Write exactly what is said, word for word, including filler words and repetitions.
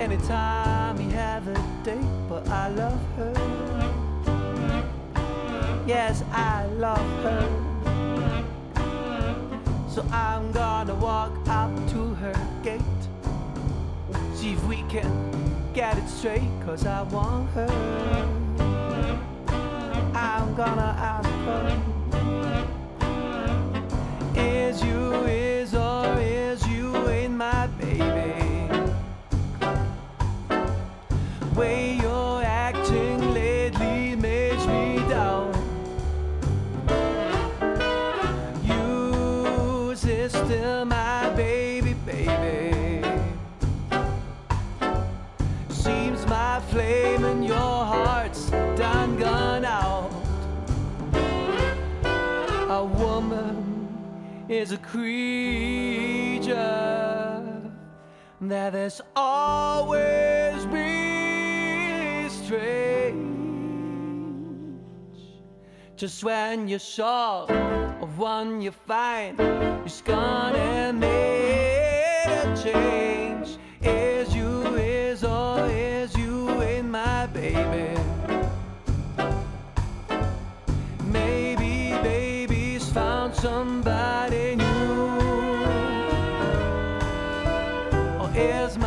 anytime we have a date. But I love her, yes, I love her. So I'm gonna walk up to her gate, see if we can get it straight, cause I want her. I'm gonna ask her, is you, is or is you ain't my baby? Way you're acting lately makes me down. You is still my baby, baby. Seems my flame in your heart's done gone out. A woman is a creature that has always been strange. Just when you're sure of one you find who's gonna make a change. Is you, is or is you ain't my baby? Maybe baby's found somebody new, or is